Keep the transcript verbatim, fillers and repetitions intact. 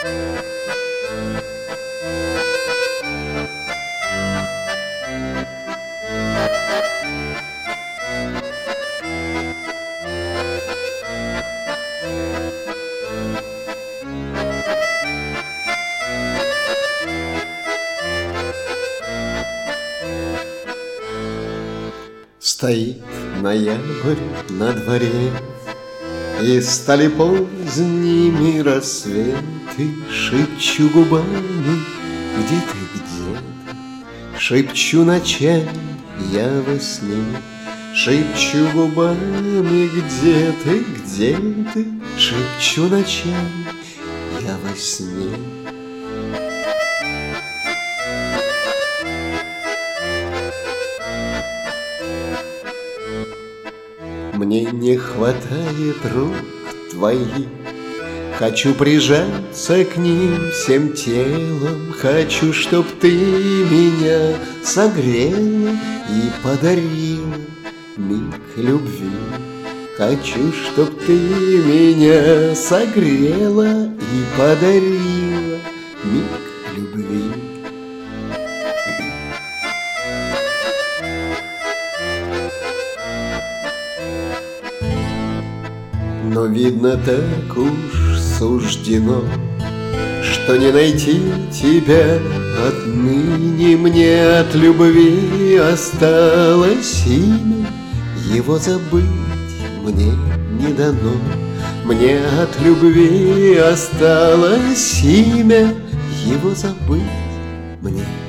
Стоит ноябрь на дворе, и стали поздними рассветы. Шепчу губами где ты, где ты, шепчу ночами я во сне. Шепчу губами где ты, где ты, шепчу ночами я во сне. Мне не хватает рук твоих, хочу прижаться к ним всем телом. Хочу, чтоб ты меня согрела и подарила миг любви. Хочу, чтоб ты меня согрела и подарила миг любви. Но, видно, так уж суждено, что не найти тебя отныне. Мне от любви осталось имя, его забыть мне не дано. Мне от любви осталось имя, его забыть мне